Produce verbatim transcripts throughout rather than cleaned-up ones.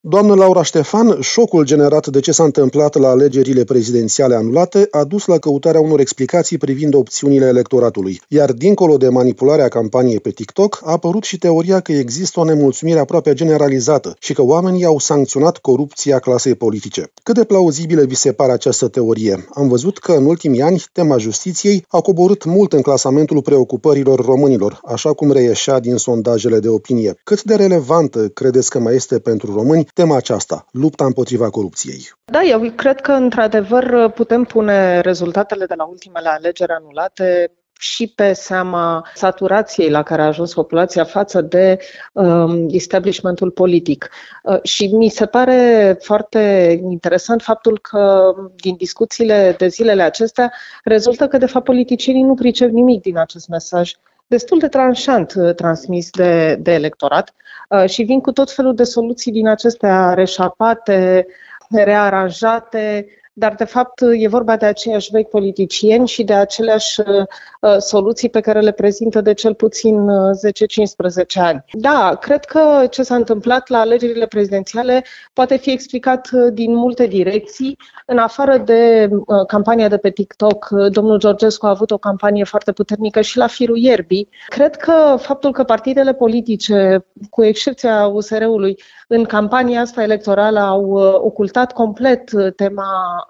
Doamnă Laura Ștefan, șocul generat de ce s-a întâmplat la alegerile prezidențiale anulate a dus la căutarea unor explicații privind opțiunile electoratului. Iar dincolo de manipularea campaniei pe TikTok, a apărut și teoria că există o nemulțumire aproape generalizată și că oamenii au sancționat corupția clasei politice. Cât de plauzibilă vi se pare această teorie? Am văzut că în ultimii ani tema justiției a coborât mult în clasamentul preocupărilor românilor, așa cum reieșea din sondajele de opinie. Cât de relevantă credeți că mai este pentru români tema aceasta, lupta împotriva corupției? Da, eu cred că într-adevăr putem pune rezultatele de la ultimele alegeri anulate și pe seama saturației la care a ajuns populația față de um, establishmentul politic. Uh, și mi se pare foarte interesant faptul că din discuțiile de zilele acestea rezultă că de fapt politicienii nu pricep nimic din acest mesaj destul de tranșant transmis de, de electorat uh, și vin cu tot felul de soluții din acestea reșapate, rearanjate, dar de fapt e vorba de aceiași vechi politicieni și de aceleași uh, soluții pe care le prezintă de cel puțin zece cincisprezece ani. Da, cred că ce s-a întâmplat la alegerile prezidențiale poate fi explicat din multe direcții. În afară de uh, campania de pe TikTok, domnul Georgescu a avut o campanie foarte puternică și la firul ierbii. Cred că faptul că partidele politice, cu excepția U S R-ului, în campania asta electorală au uh, ocultat complet tema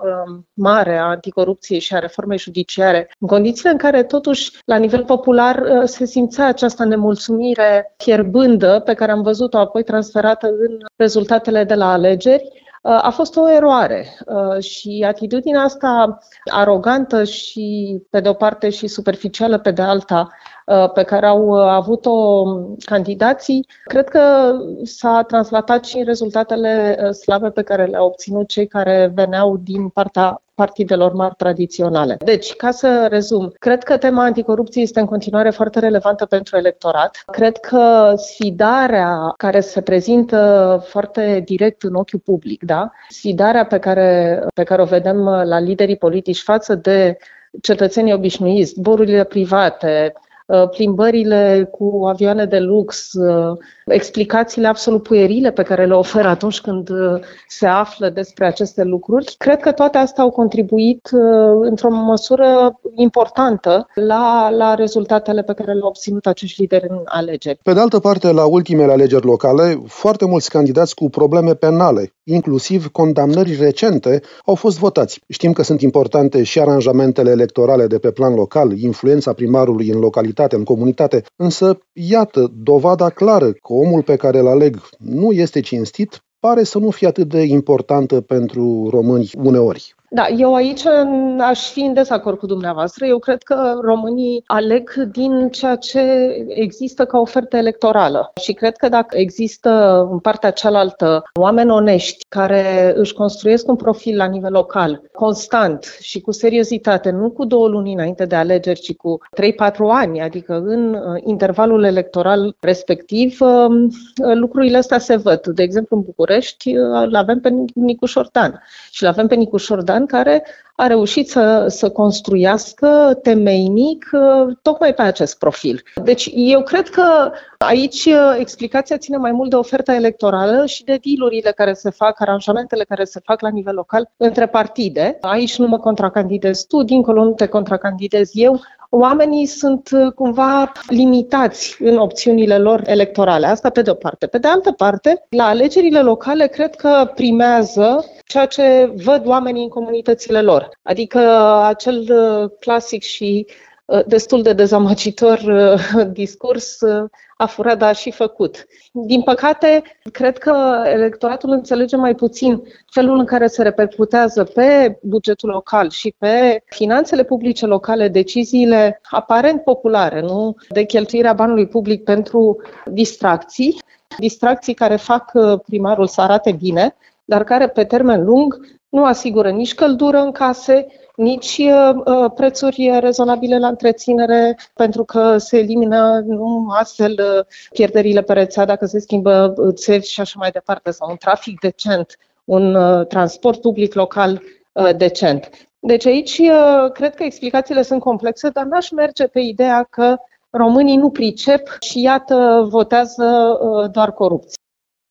mare a anticorupției și a reformei judiciare, în condițiile în care totuși la nivel popular se simțea această nemulțumire fierbândă pe care am văzut-o apoi transferată în rezultatele de la alegeri, a fost o eroare și atitudinea asta arogantă și pe de o parte și superficială pe de alta pe care au avut-o candidații, cred că s-a translatat și în rezultatele slabe pe care le-au obținut cei care veneau din partea partidelor mari tradiționale. Deci, ca să rezum, cred că tema anticorupției este în continuare foarte relevantă pentru electorat. Cred că sfidarea care se prezintă foarte direct în ochiul public, da? Sfidarea pe care, pe care o vedem la liderii politici față de cetățenii obișnuiți, zborurile private, plimbările cu avioane de lux, explicațiile absolut puerile pe care le oferă atunci când se află despre aceste lucruri. Cred că toate astea au contribuit într-o măsură importantă la, la rezultatele pe care le-au obținut acești lideri în alegeri. Pe de altă parte, la ultimele alegeri locale, foarte mulți candidați cu probleme penale, inclusiv condamnări recente, au fost votați. Știm că sunt importante și aranjamentele electorale de pe plan local, influența primarului în localitate, în comunitate, însă, iată, dovada clară că omul pe care îl aleg nu este cinstit, pare să nu fie atât de importantă pentru români uneori. Da, eu aici aș fi în dezacord cu dumneavoastră. Eu cred că românii aleg din ceea ce există ca ofertă electorală. Și cred că dacă există în partea cealaltă oameni onești care își construiesc un profil la nivel local, constant și cu seriozitate, nu cu două luni înainte de alegeri, ci cu trei patru ani, adică în intervalul electoral respectiv, lucrurile astea se văd. De exemplu, în București îl avem pe Nicu Șordan și îl avem pe Nicu Șordan care a reușit să, să construiască temeinic tocmai pe acest profil. Deci eu cred că aici explicația ține mai mult de oferta electorală și de deal-urile care se fac, aranjamentele care se fac la nivel local între partide. Aici nu mă contracandidez tu, dincolo nu te contracandidez eu. Oamenii sunt cumva limitați în opțiunile lor electorale. Asta pe de o parte. Pe de altă parte, la alegerile locale cred că primează ceea ce văd oamenii în comunitățile lor. Adică acel clasic și destul de dezamăgitor discurs a furat, dar a și făcut. Din păcate, cred că electoratul înțelege mai puțin felul în care se repercutează pe bugetul local și pe finanțele publice locale deciziile aparent populare, nu de cheltuirea banului public pentru distracții, distracții care fac primarul să arate bine, dar care pe termen lung nu asigură nici căldură în case, nici uh, prețuri rezonabile la întreținere, pentru că se elimină nu, astfel uh, pierderile pe rețea dacă se schimbă țevi și așa mai departe, sau un trafic decent, un uh, transport public local uh, decent. Deci aici uh, cred că explicațiile sunt complexe, dar n-aș merge pe ideea că românii nu pricep și iată votează uh, doar corupție.